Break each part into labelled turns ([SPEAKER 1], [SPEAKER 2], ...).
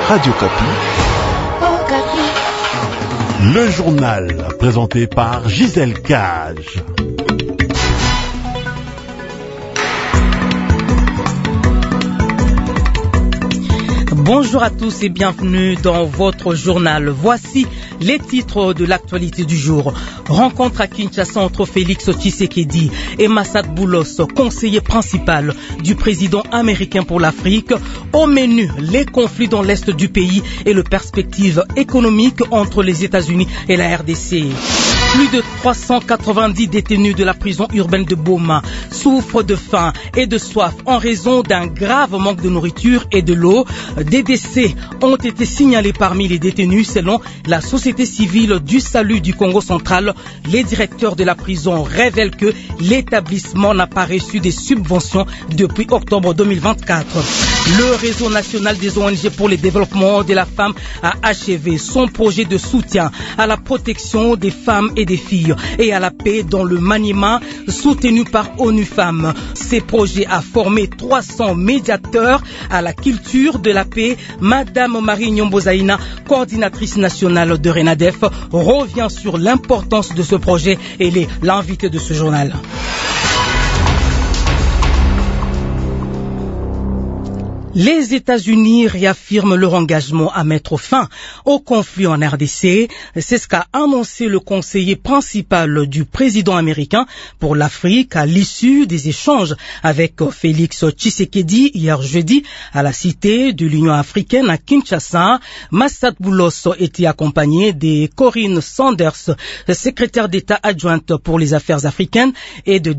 [SPEAKER 1] Radio Kapi. Le journal présenté par Gisèle Cage.
[SPEAKER 2] Bonjour à tous et bienvenue dans votre journal. Voici les titres de l'actualité du jour. Rencontre à Kinshasa entre Félix Tshisekedi et Massad Boulos, conseiller principal du président américain pour l'Afrique. Au menu, les conflits dans l'est du pays et les perspectives économiques entre les États-Unis et la RDC. Plus de 390 détenus de la prison urbaine de Boma souffrent de faim et de soif en raison d'un grave manque de nourriture et de l'eau. Des décès ont été signalés parmi les détenus selon la société civile du salut du Congo central. Les directeurs de la prison révèlent que l'établissement n'a pas reçu des subventions depuis octobre 2024. Le réseau national des ONG pour le développement de la femme a achevé son projet de soutien à la protection des femmes et des filles et à la paix dans le Maniema, soutenu par ONU Femmes. Ces projets a formé 300 médiateurs à la culture de la paix. Madame Marie Nyombozaïna, coordinatrice nationale de RENADEF, revient sur l'importance de ce projet et elle est l'invitée de ce journal. Les États-Unis réaffirment leur engagement à mettre fin au conflit en RDC. C'est ce qu'a annoncé le conseiller principal du président américain pour l'Afrique à l'issue des échanges avec Félix Tshisekedi hier jeudi à la cité de l'Union africaine à Kinshasa. Massad Boulos était accompagné de Corinne Sanders, secrétaire d'État adjointe pour les affaires africaines, et de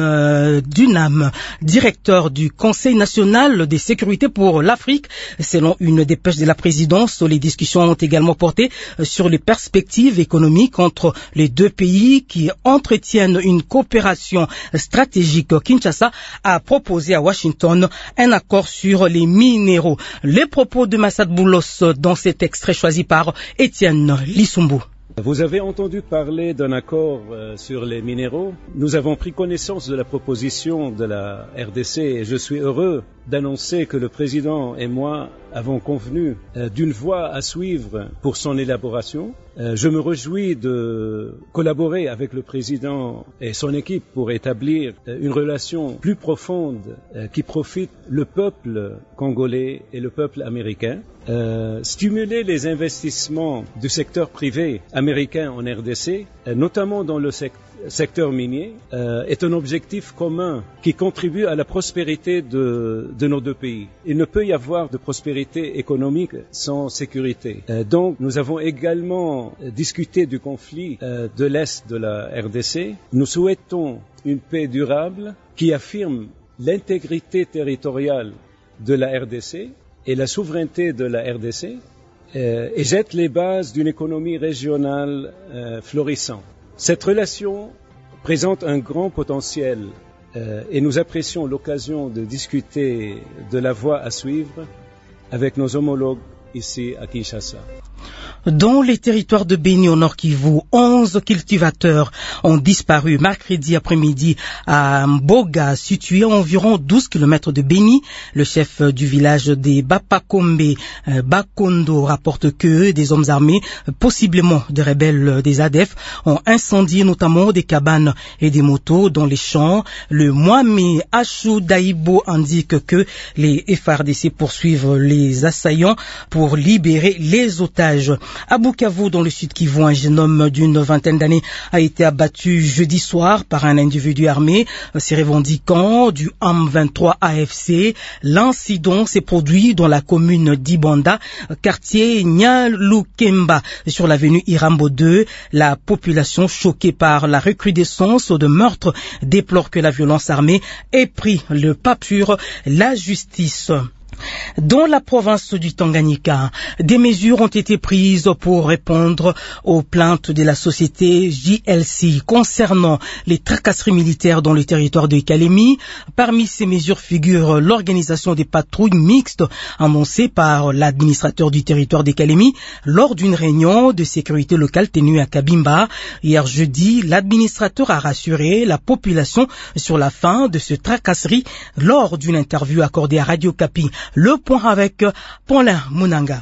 [SPEAKER 2] Dan Dunham, directeur du Conseil national des sécurités pour l'Afrique. Selon une dépêche de la présidence, les discussions ont également porté sur les perspectives économiques entre les deux pays qui entretiennent une coopération stratégique. Kinshasa a proposé à Washington un accord sur les minéraux. Les propos de Massad Boulos dans cet extrait choisi par Étienne Lissumbu.
[SPEAKER 3] Vous avez entendu parler d'un accord sur les minéraux. Nous avons pris connaissance de la proposition de la RDC et je suis heureux d'annoncer que le président et moi avons convenu d'une voie à suivre pour son élaboration. Je me réjouis de collaborer avec le président et son équipe pour établir une relation plus profonde qui profite le peuple congolais et le peuple américain. Stimuler les investissements du secteur privé américain en RDC, notamment dans le secteur minier, est un objectif commun qui contribue à la prospérité de nos deux pays. Il ne peut y avoir de prospérité économique sans sécurité. Donc, nous avons également discuté du conflit de l'Est de la RDC. Nous souhaitons une paix durable qui affirme l'intégrité territoriale de la RDC et la souveraineté de la RDC et jette les bases d'une économie régionale florissante. Cette relation présente un grand potentiel et nous apprécions l'occasion de discuter de la voie à suivre avec nos homologues ici à Kinshasa.
[SPEAKER 2] Dans les territoires de Béni au Nord Kivu, 11 cultivateurs ont disparu mercredi après-midi à Mboga, situé à environ 12 km de Béni. Le chef du village des Bapakombe, Bakondo, rapporte que des hommes armés, possiblement des rebelles des ADF, ont incendié notamment des cabanes et des motos dans les champs. Le Mohamed Achou Daïbo indique que les FARDC poursuivent les assaillants pour libérer les otages. À Bukavu, dans le sud Kivu, un jeune homme d'une vingtaine d'années a été abattu jeudi soir par un individu armé se revendiquant du M23 AFC. L'incident s'est produit dans la commune d'Ibanda, quartier Nyalukemba, sur l'avenue Irambo 2. La population, choquée par la recrudescence de meurtres, déplore que la violence armée ait pris le pas sur la justice. Dans la province du Tanganyika, des mesures ont été prises pour répondre aux plaintes de la société JLC concernant les tracasseries militaires dans le territoire de Kalemi. Parmi ces mesures figure l'organisation des patrouilles mixtes annoncées par l'administrateur du territoire de Kalemi lors d'une réunion de sécurité locale tenue à Kabimba. Hier jeudi, l'administrateur a rassuré la population sur la fin de ce tracasserie lors d'une interview accordée à Radio Kapi. Le point avec Paulin Munanga.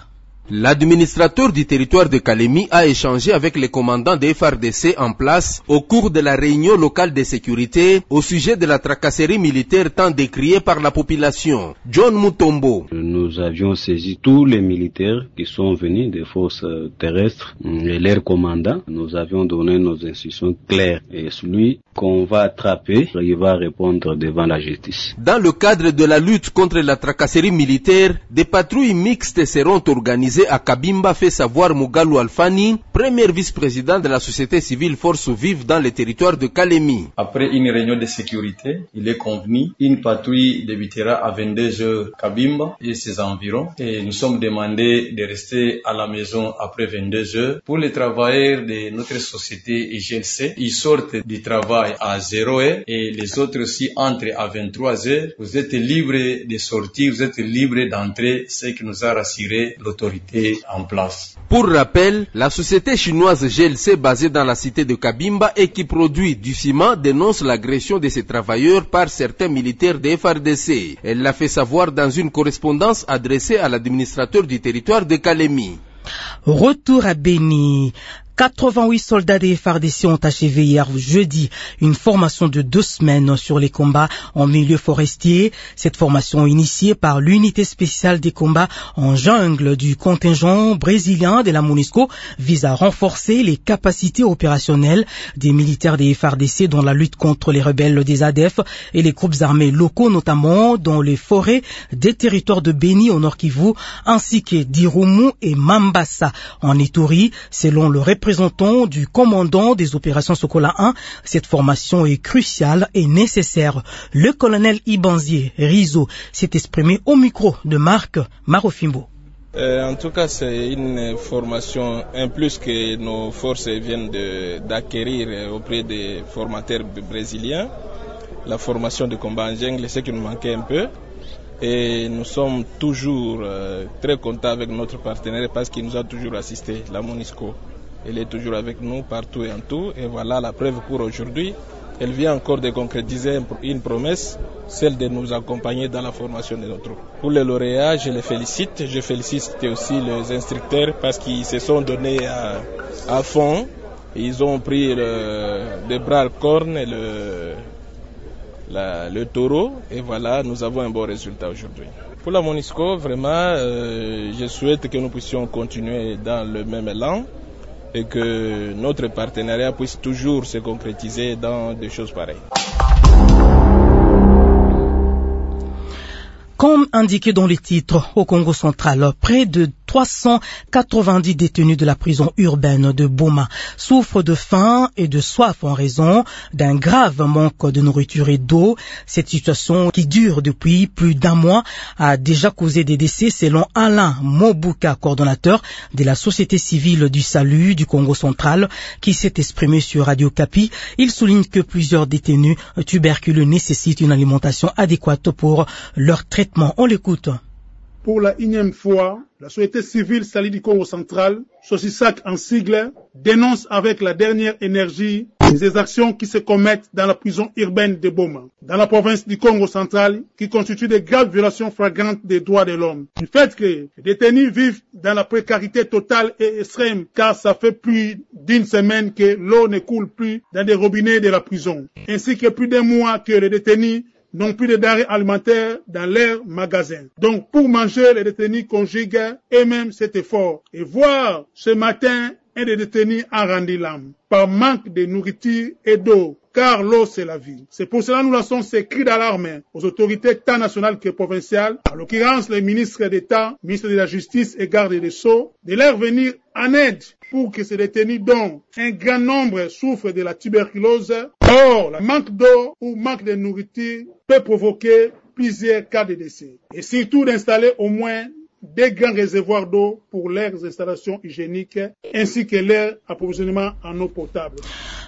[SPEAKER 4] L'administrateur du territoire de Kalemi a échangé avec les commandants des FARDC en place au cours de la réunion locale de sécurité au sujet de la tracasserie militaire tant décriée par la population. John Mutombo.
[SPEAKER 5] Nous avions saisi tous les militaires qui sont venus des forces terrestres et leurs commandants. Nous avions donné nos instructions claires et celui qu'on va attraper, il va répondre devant la justice.
[SPEAKER 4] Dans le cadre de la lutte contre la tracasserie militaire, des patrouilles mixtes seront organisées à Kabimba, fait savoir Mugalu Alfani, premier vice-président de la société civile Force Vive dans le territoire de Kalemi.
[SPEAKER 6] Après une réunion de sécurité, il est convenu, une patrouille débutera à 22h Kabimba et ses environs. Et nous sommes demandés de rester à la maison après 22h. Pour les travailleurs de notre société et GLC, ils sortent du travail à 0h et les autres aussi entrent à 23h. Vous êtes libres de sortir, vous êtes libres d'entrer, ce qui nous a rassuré l'autorité en place.
[SPEAKER 4] Pour rappel, la société chinoise GLC basée dans la cité de Kabimba et qui produit du ciment dénonce l'agression de ses travailleurs par certains militaires des FARDC. Elle l'a fait savoir dans une correspondance adressée à l'administrateur du territoire de Kalemi.
[SPEAKER 2] Retour à Béni. 88 soldats des FARDC ont achevé hier jeudi une formation de 2 semaines sur les combats en milieu forestier. Cette formation initiée par l'unité spéciale des combats en jungle du contingent brésilien de la MONUSCO vise à renforcer les capacités opérationnelles des militaires des FARDC dans la lutte contre les rebelles des ADF et les groupes armés locaux, notamment dans les forêts des territoires de Béni au Nord Kivu ainsi que d'Irumu et Mambasa en Ituri, selon le représentant du commandant des opérations Sokola 1, cette formation est cruciale et nécessaire. Le colonel Ibanzié Rizo s'est exprimé au micro de Marc Marofimbo.
[SPEAKER 7] En tout cas, c'est une formation, un plus que nos forces viennent d'acquérir auprès des formateurs brésiliens. La formation de combat en jungle, c'est ce qui nous manquait un peu. Et nous sommes toujours très contents avec notre partenaire parce qu'il nous a toujours assisté, la MONUSCO. Elle est toujours avec nous partout et en tout. Et voilà la preuve pour aujourd'hui. Elle vient encore de concrétiser une promesse, celle de nous accompagner dans la formation de nos troupes. Pour les lauréats, je les félicite. Je félicite aussi les instructeurs parce qu'ils se sont donnés à fond. Ils ont pris de bras le corne et le taureau. Et voilà, nous avons un bon résultat aujourd'hui. Pour la MONUSCO, vraiment, je souhaite que nous puissions continuer dans le même élan et que notre partenariat puisse toujours se concrétiser dans des choses pareilles.
[SPEAKER 2] Comme indiqué dans les titres, au Congo central, près de 390 détenus de la prison urbaine de Boma souffrent de faim et de soif en raison d'un grave manque de nourriture et d'eau. Cette situation qui dure depuis plus d'1 mois a déjà causé des décès selon Alain Mobuka, coordonnateur de la Société civile du salut du Congo central, qui s'est exprimé sur Radio Kapi. Il souligne que plusieurs détenus tuberculeux nécessitent une alimentation adéquate pour leur traitement. On l'écoute.
[SPEAKER 8] Pour la 1e fois, la Société civile salut du Congo central, SOCISAC en sigle, dénonce avec la dernière énergie les exactions qui se commettent dans la prison urbaine de Boma, dans la province du Congo central, qui constituent de graves violations flagrantes des droits de l'homme. Du fait que les détenus vivent dans la précarité totale et extrême, car ça fait plus d'1 semaine que l'eau ne coule plus dans des robinets de la prison, ainsi que plus d'1 mois que les détenus n'ont plus de denrées alimentaires dans leurs magasins. Donc, pour manger, les détenus conjuguent eux-mêmes cet effort. Et voir ce matin un des détenus a rendu l'âme par manque de nourriture et d'eau, car l'eau c'est la vie. C'est pour cela que nous lançons ces cris d'alarme aux autorités tant nationales que provinciales, en l'occurrence les ministres d'État, ministres de la Justice et garde des Sceaux, de leur venir en aide pour que ces détenus dont un grand nombre souffrent de la tuberculose. Or, le manque d'eau ou manque de nourriture peut provoquer plusieurs cas de décès. Et surtout d'installer au moins des grands réservoirs d'eau pour leurs installations hygiéniques ainsi que leur approvisionnement en eau potable.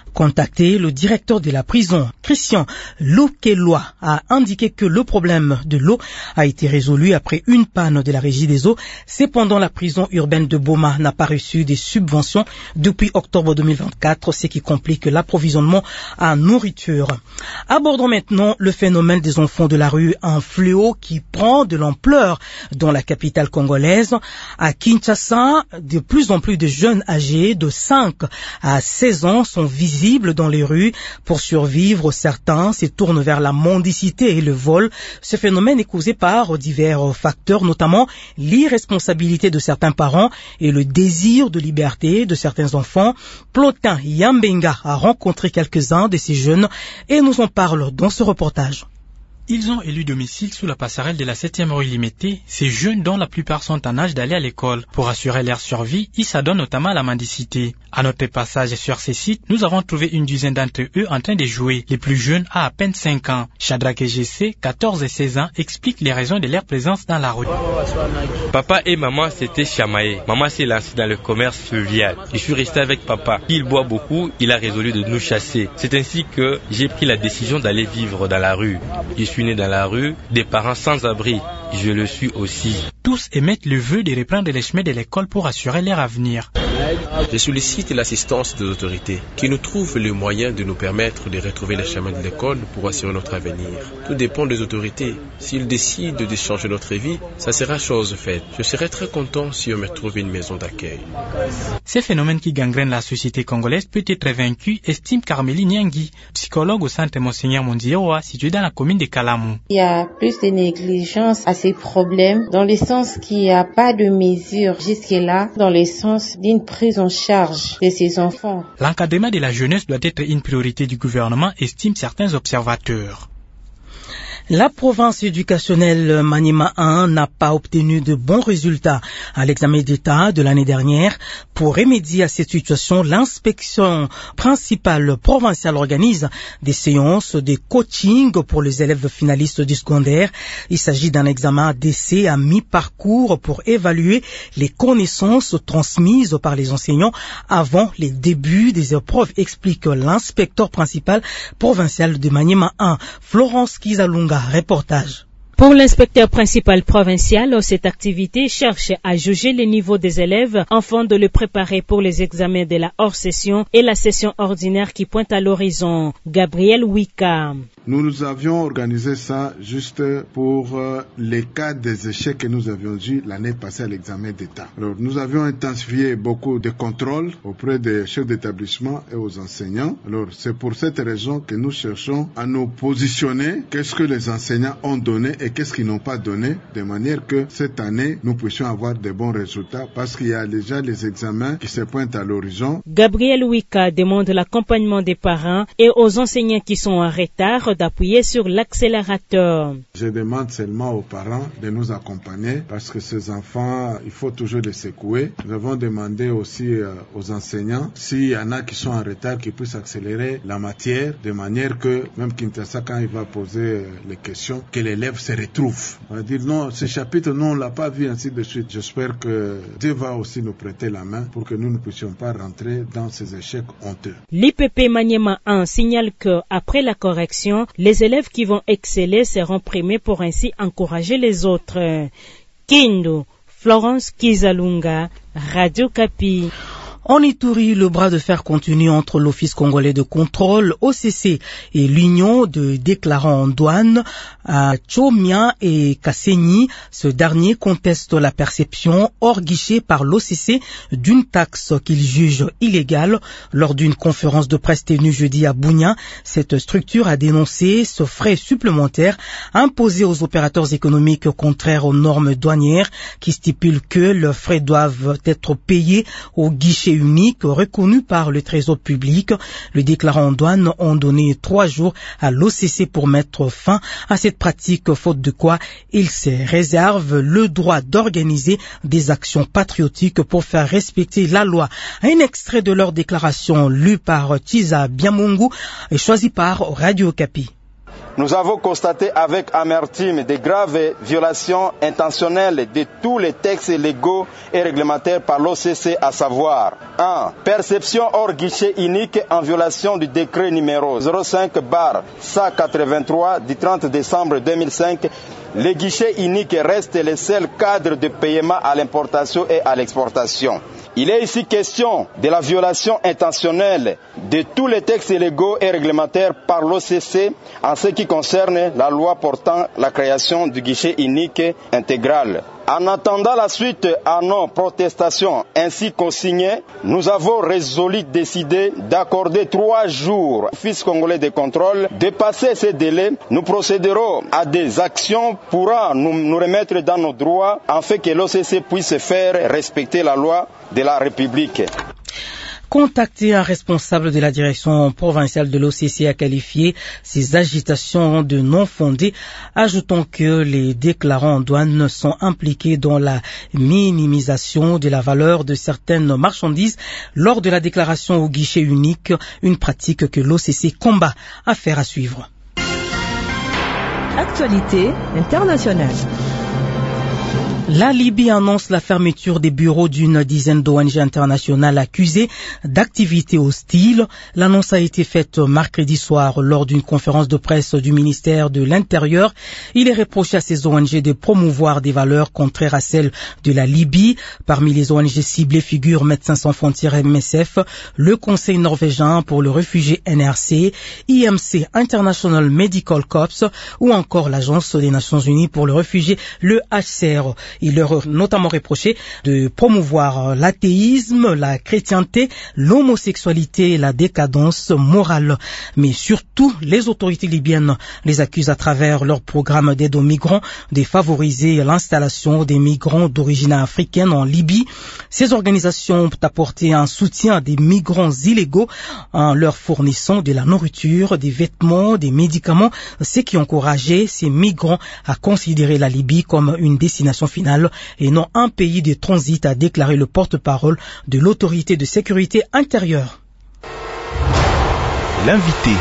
[SPEAKER 2] Contacté, le directeur de la prison, Christian Lokeloa, a indiqué que le problème de l'eau a été résolu après une panne de la régie des eaux. Cependant, la prison urbaine de Boma n'a pas reçu des subventions depuis octobre 2024, ce qui complique l'approvisionnement en nourriture. Abordons maintenant le phénomène des enfants de la rue, un fléau qui prend de l'ampleur dans la capitale congolaise. À Kinshasa, de plus en plus de jeunes âgés de 5 à 16 ans sont visibles dans les rues. Pour survivre, certains se tournent vers la mendicité et le vol. Ce phénomène est causé par divers facteurs, notamment l'irresponsabilité de certains parents et le désir de liberté de certains enfants. Plotin Yambenga a rencontré quelques-uns de ces jeunes et nous en parle dans ce reportage.
[SPEAKER 9] Ils ont élu domicile sous la passerelle de la 7e rue Limété, ces jeunes dont la plupart sont en âge d'aller à l'école. Pour assurer leur survie, ils s'adonnent notamment à la mendicité. À notre passage sur ces sites, nous avons trouvé une dizaine d'entre eux en train de jouer. Les plus jeunes à peine 5 ans. Shadrach et GC, 14 et 16 ans, expliquent les raisons de leur présence dans la rue.
[SPEAKER 10] Papa et maman s'étaient chamaillés. Maman s'est lancée dans le commerce fluvial. Je suis resté avec papa. Il boit beaucoup, il a résolu de nous chasser. C'est ainsi que j'ai pris la décision d'aller vivre dans la rue. Je suis né dans la rue, des parents sans abri. Je le suis aussi.
[SPEAKER 9] Tous émettent le vœu de reprendre les chemins de l'école pour assurer leur avenir.
[SPEAKER 11] Je sollicite l'assistance des autorités qui nous trouvent le moyen de nous permettre de retrouver les chemins de l'école pour assurer notre avenir. Tout dépend des autorités. S'ils décident de changer notre vie, ça sera chose faite. Je serai très content si on me trouve une maison d'accueil.
[SPEAKER 9] Ces phénomènes qui gangrènent la société congolaise peut être vaincu, estime Carmélie Niangui, psychologue au centre Monseigneur Mondioa, situé dans la commune de Kalamou.
[SPEAKER 12] Il y a plus de négligence à ces problèmes, dans le sens qu'il n'y a pas de mesure jusque-là, dans le sens d'une prise en charge de ces enfants.
[SPEAKER 9] L'encadrement de la jeunesse doit être une priorité du gouvernement, estiment certains observateurs.
[SPEAKER 2] La province éducationnelle Maniema 1 n'a pas obtenu de bons résultats à l'examen d'État de l'année dernière. Pour remédier à cette situation, l'inspection principale provinciale organise des séances de coaching pour les élèves finalistes du secondaire. Il s'agit d'un examen d'essai à mi-parcours pour évaluer les connaissances transmises par les enseignants avant les débuts des épreuves, explique l'inspecteur principal provincial de Maniema 1, Florence Kizalunga. Reportage.
[SPEAKER 13] Pour l'inspecteur principal provincial, cette activité cherche à juger le niveau des élèves afin de le préparer pour les examens de la hors-session et la session ordinaire qui pointe à l'horizon. Gabriel Wika.
[SPEAKER 14] Nous avions organisé ça juste pour les cas des échecs que nous avions eu l'année passée à l'examen d'État. Alors, nous avions intensifié beaucoup de contrôles auprès des chefs d'établissement et aux enseignants. Alors, c'est pour cette raison que nous cherchons à nous positionner, qu'est-ce que les enseignants ont donné et qu'est-ce qu'ils n'ont pas donné, de manière que cette année, nous puissions avoir de bons résultats parce qu'il y a déjà les examens qui se pointent à l'horizon.
[SPEAKER 13] Gabriel Wika demande l'accompagnement des parents et aux enseignants qui sont en retard d'appuyer sur l'accélérateur.
[SPEAKER 14] Je demande seulement aux parents de nous accompagner parce que ces enfants, il faut toujours les secouer. Nous avons demandé aussi aux enseignants, s'il y en a qui sont en retard, qu'ils puissent accélérer la matière de manière que même Kinshasa, quand il va poser les questions, que l'élève se retrouve. On va dire non, ce chapitre, non, on l'a pas vu, ainsi de suite. J'espère que Dieu va aussi nous prêter la main pour que nous ne puissions pas rentrer dans ces échecs honteux.
[SPEAKER 13] L'IPP Maniema 1 signale que, après la correction, les élèves qui vont exceller seront primés pour ainsi encourager les autres. Kindu, Florence Kizalunga, Radio Kapi.
[SPEAKER 2] En Ituri, le bras de fer continue entre l'Office congolais de contrôle, OCC, et l'Union de déclarants en douane à Tchomia et Kasséni. Ce dernier conteste la perception hors guichet par l'OCC d'une taxe qu'il juge illégale. Lors d'une conférence de presse tenue jeudi à Bunia, cette structure a dénoncé ce frais supplémentaire imposé aux opérateurs économiques contraires aux normes douanières qui stipulent que leurs frais doivent être payés au guichet unique reconnu par le Trésor public. Les déclarants en douane ont donné 3 jours à l'OCC pour mettre fin à cette pratique, faute de quoi ils se réservent le droit d'organiser des actions patriotiques pour faire respecter la loi. Un extrait de leur déclaration lu par Tiza Biamungu et choisi par Radio Kapi.
[SPEAKER 15] nous avons constaté avec amertume de graves violations intentionnelles de tous les textes légaux et réglementaires par l'OCC, à savoir 1. Perception hors guichet unique en violation du décret numéro 05/183 du 30 décembre 2005. Les guichets uniques restent les seuls cadres de paiement à l'importation et à l'exportation. Il est ici question de la violation intentionnelle de tous les textes légaux et réglementaires par l'OCC en ce qui concerne la loi portant la création du guichet unique intégral. En attendant la suite à nos protestations ainsi consignées, nous avons résolu décider d'accorder 3 jours au Office congolais de contrôle. Dépasser ces délais, nous procéderons à des actions pourra nous remettre dans nos droits afin que l'OCC puisse faire respecter la loi de la République.
[SPEAKER 2] Contacté, un responsable de la direction provinciale de l'OCC a qualifié ces agitations de non fondées, ajoutant que les déclarants en douane sont impliqués dans la minimisation de la valeur de certaines marchandises lors de la déclaration au guichet unique, une pratique que l'OCC combat. Affaire à suivre.
[SPEAKER 16] Actualité internationale.
[SPEAKER 2] La Libye annonce la fermeture des bureaux d'une dizaine d'ONG internationales accusées d'activités hostiles. L'annonce a été faite mercredi soir lors d'une conférence de presse du ministère de l'Intérieur. Il est reproché à ces ONG de promouvoir des valeurs contraires à celles de la Libye. Parmi les ONG ciblées figurent Médecins sans frontières MSF, le Conseil norvégien pour le réfugié NRC, IMC International Medical Corps ou encore l'Agence des Nations Unies pour le réfugié, le HCR. Il leur est notamment reproché de promouvoir l'athéisme, la chrétienté, l'homosexualité et la décadence morale. Mais surtout, les autorités libyennes les accusent à travers leur programme d'aide aux migrants de favoriser l'installation des migrants d'origine africaine en Libye. Ces organisations ont apporté un soutien à des migrants illégaux en leur fournissant de la nourriture, des vêtements, des médicaments, ce qui encourageait ces migrants à considérer la Libye comme une destination finale et non un pays de transit, a déclaré le porte-parole de l'autorité de sécurité intérieure.
[SPEAKER 1] L'invité.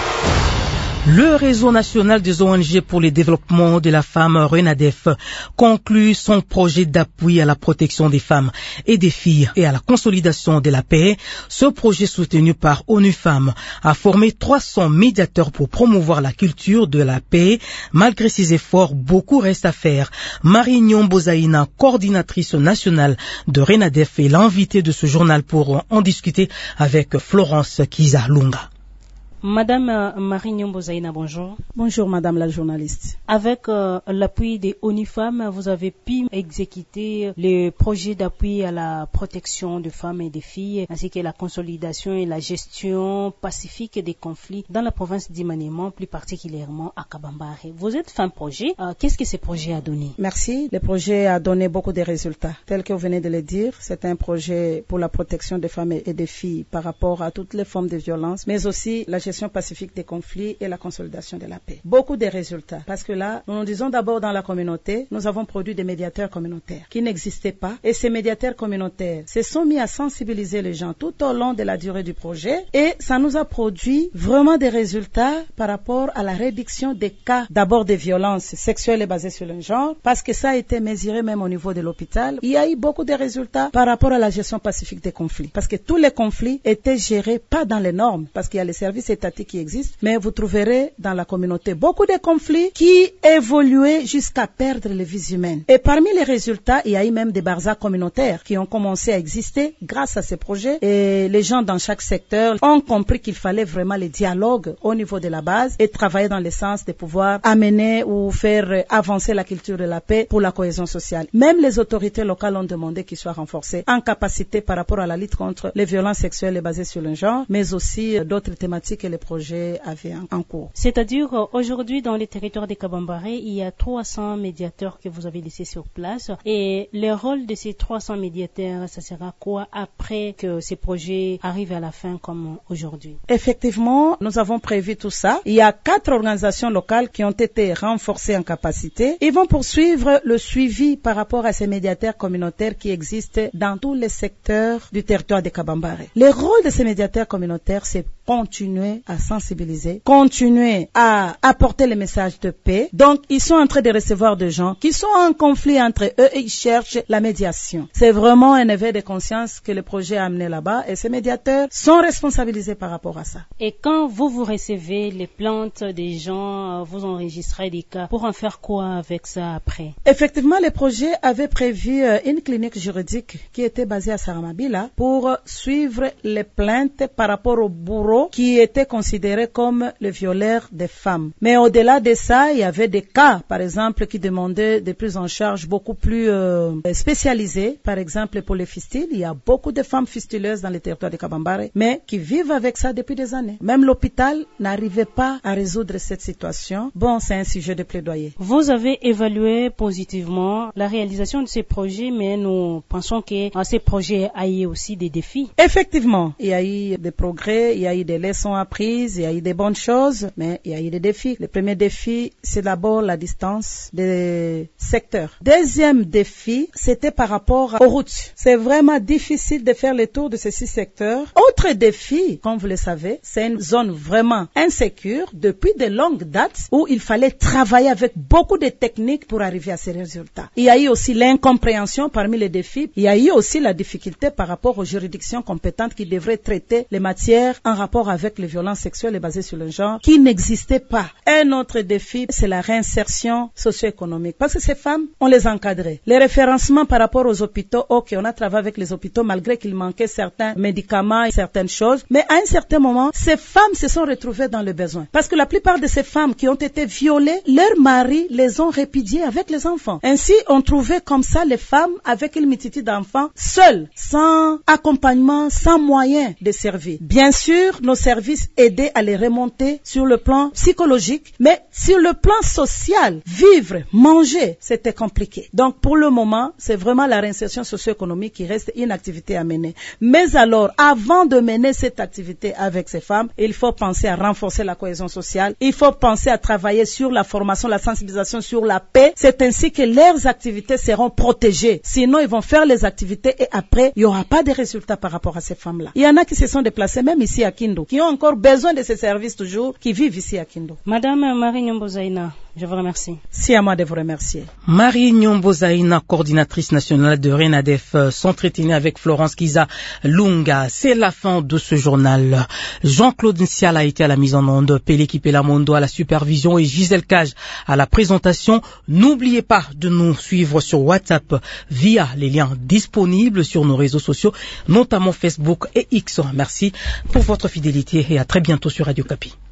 [SPEAKER 2] Le réseau national des ONG pour le développement de la femme, RENADEF, conclut son projet d'appui à la protection des femmes et des filles et à la consolidation de la paix. Ce projet soutenu par ONU Femmes a formé 300 médiateurs pour promouvoir la culture de la paix. Malgré ces efforts, beaucoup reste à faire. Marie Nyombo Zaïna, coordinatrice nationale de RENADEF, est l'invitée de ce journal pour en discuter avec Florence Kizalunga.
[SPEAKER 13] Madame Marie Nyombo Zaïna, bonjour.
[SPEAKER 17] Bonjour Madame la journaliste.
[SPEAKER 13] Avec l'appui des ONU Femmes, vous avez pu exécuter le projet d'appui à la protection des femmes et des filles, ainsi que la consolidation et la gestion pacifique des conflits dans la province d'Imaniéman, plus particulièrement à Kabambare. Vous êtes fin projet. Qu'est-ce que ce projet a donné?
[SPEAKER 17] Merci. Le projet a donné beaucoup de résultats. Tel que vous venez de le dire, c'est un projet pour la protection des femmes et des filles par rapport à toutes les formes de violence, mais aussi la gestion pacifique des conflits et la consolidation de la paix. Beaucoup de résultats, parce que là, nous disons d'abord dans la communauté, nous avons produit des médiateurs communautaires qui n'existaient pas, et ces médiateurs communautaires se sont mis à sensibiliser les gens tout au long de la durée du projet, et ça nous a produit vraiment des résultats par rapport à la réduction des cas d'abord de violences sexuelles et basées sur le genre, parce que ça a été mesuré même au niveau de l'hôpital. Il y a eu beaucoup de résultats par rapport à la gestion pacifique des conflits, parce que tous les conflits étaient gérés pas dans les normes, parce qu'il y a les services étatiques qui existent, mais vous trouverez dans la communauté beaucoup de conflits qui évoluaient jusqu'à perdre les vies humaines. Et parmi les résultats, il y a eu même des barzas communautaires qui ont commencé à exister grâce à ces projets, et les gens dans chaque secteur ont compris qu'il fallait vraiment le dialogue au niveau de la base et travailler dans le sens de pouvoir amener ou faire avancer la culture de la paix pour la cohésion sociale. Même les autorités locales ont demandé qu'ils soient renforcés en capacité par rapport à la lutte contre les violences sexuelles basées sur le genre, mais aussi d'autres thématiques et les projets avaient en cours.
[SPEAKER 13] C'est-à-dire, aujourd'hui, dans les territoires de Kabambare, il y a 300 médiateurs que vous avez laissés sur place. Et le rôle de ces 300 médiateurs, ça sera quoi après que ces projets arrivent à la fin comme aujourd'hui?
[SPEAKER 17] Effectivement, nous avons prévu tout ça. Il y a 4 organisations locales qui ont été renforcées en capacité. Ils vont poursuivre le suivi par rapport à ces médiateurs communautaires qui existent dans tous les secteurs du territoire de Kabambare. Le rôle de ces médiateurs communautaires, c'est continuer continuer à sensibiliser, continuer à apporter le message de paix. Donc, ils sont en train de recevoir des gens qui sont en conflit entre eux et ils cherchent la médiation. C'est vraiment un éveil de conscience que le projet a amené là-bas et ces médiateurs sont responsabilisés par rapport à ça.
[SPEAKER 13] Et quand vous recevez les plaintes des gens, vous enregistrez des cas, pour en faire quoi avec ça après?
[SPEAKER 17] Effectivement, le projet avait prévu une clinique juridique qui était basée à Saramabila pour suivre les plaintes par rapport au bourreau qui était considéré comme le violeur des femmes. Mais au-delà de ça, il y avait des cas, par exemple, qui demandaient des prises en charge beaucoup plus spécialisées. Par exemple, pour les fistules, il y a beaucoup de femmes fistuleuses dans le territoire de Kabambare, mais qui vivent avec ça depuis des années. Même l'hôpital n'arrivait pas à résoudre cette situation. Bon, c'est un sujet de plaidoyer.
[SPEAKER 13] Vous avez évalué positivement la réalisation de ces projets, mais nous pensons que ces projets a eu aussi des défis.
[SPEAKER 17] Effectivement, il y a eu des progrès, il y a eu des leçons apprises, il y a eu des bonnes choses, mais il y a eu des défis. Le premier défi, c'est d'abord la distance des secteurs. Deuxième défi, c'était par rapport aux routes. C'est vraiment difficile de faire le tour de ces 6 secteurs. Autre défi, comme vous le savez, c'est une zone vraiment insécure depuis de longues dates où il fallait travailler avec beaucoup de techniques pour arriver à ces résultats. Il y a eu aussi l'incompréhension parmi les défis. Il y a eu aussi la difficulté par rapport aux juridictions compétentes qui devraient traiter les matières en rapport avec les violences sexuelles et basées sur le genre qui n'existaient pas. Un autre défi, c'est la réinsertion socio-économique. Parce que ces femmes, on les encadrait. Les référencements par rapport aux hôpitaux, ok, on a travaillé avec les hôpitaux malgré qu'il manquait certains médicaments et certaines choses. Mais à un certain moment, ces femmes se sont retrouvées dans le besoin. Parce que la plupart de ces femmes qui ont été violées, leurs maris les ont répudiées avec les enfants. Ainsi, on trouvait comme ça les femmes avec une multitude d'enfants seules, sans accompagnement, sans moyens de servir. Bien sûr, nos services aidaient à les remonter sur le plan psychologique, mais sur le plan social, vivre, manger, c'était compliqué. Donc, pour le moment, c'est vraiment la réinsertion socio-économique qui reste une activité à mener. Mais alors, avant de mener cette activité avec ces femmes, il faut penser à renforcer la cohésion sociale. Il faut penser à travailler sur la formation, la sensibilisation sur la paix. C'est ainsi que leurs activités seront protégées. Sinon, ils vont faire les activités et après, il n'y aura pas de résultats par rapport à ces femmes-là. Il y en a qui se sont déplacés même ici à Kindu, qui ont encore besoin de ces services toujours, qui vivent ici à Kindu.
[SPEAKER 13] Madame Marie Nyombozaina, je vous remercie.
[SPEAKER 17] C'est à moi de vous remercier.
[SPEAKER 2] Marie Nyombozaina, coordinatrice nationale de RENADEF, s'entretenait avec Florence Kizalunga. C'est la fin de ce journal. Jean-Claude Nsial a été à la mise en onde, Pélé Kipelamondo à la supervision et Gisèle Cage à la présentation. N'oubliez pas de nous suivre sur WhatsApp via les liens disponibles sur nos réseaux sociaux, notamment Facebook et X. Merci pour votre fidélité et à très bientôt sur Radio Kapi.